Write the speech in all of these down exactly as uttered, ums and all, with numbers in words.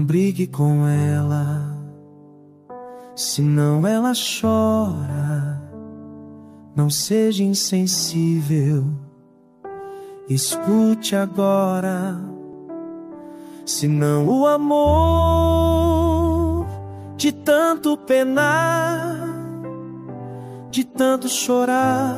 brigue com ela, senão ela chora. Não seja insensível, escute agora. Senão o amor, de tanto penar, de tanto chorar,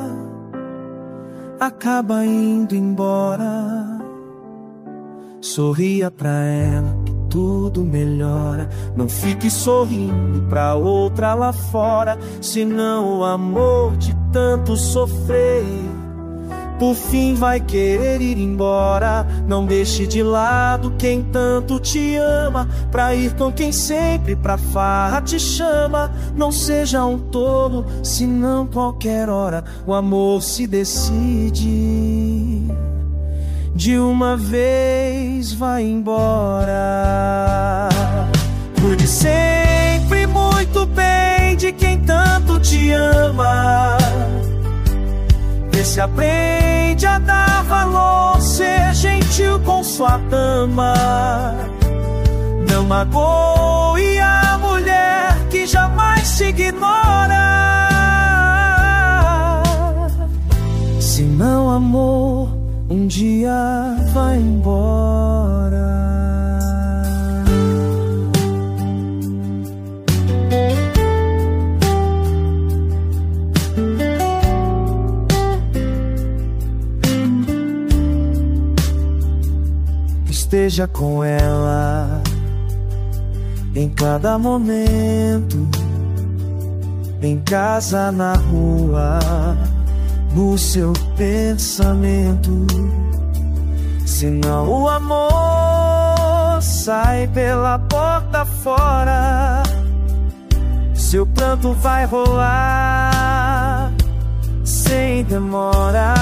acaba indo embora. Sorria pra ela que tudo melhora. Não fique sorrindo pra outra lá fora, senão o amor de tanto sofrer, por fim vai querer ir embora. Não deixe de lado quem tanto te ama, pra ir com quem sempre pra farra te chama. Não seja um tolo, senão qualquer hora o amor se decide. De uma vez vai embora. Cuide sempre muito bem de quem tanto te ama. Vê se aprende a dar valor, ser gentil com sua dama. Não magoe a mulher que jamais te ignora. Se não amor, um dia vai embora. Esteja com ela em cada momento, em casa, na rua, no seu pensamento. Senão o amor sai pela porta fora, seu pranto vai rolar sem demora.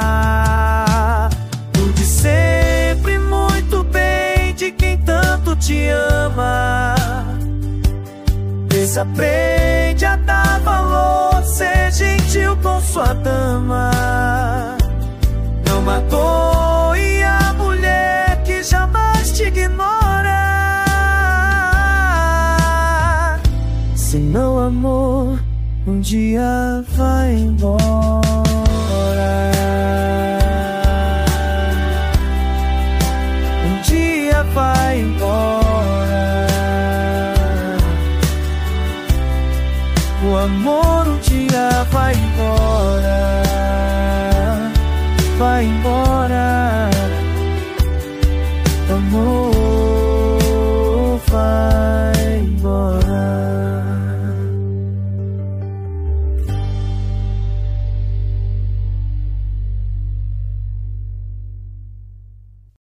Cuide sempre muito bem de quem tanto te ama. Vê se aprende a dar valor, ser gentil com sua dama. Não magoe a mulher que jamais te ignora. Se não amor, um dia vai embora. Um dia vai embora. O amor um dia vai embora. Vai embora.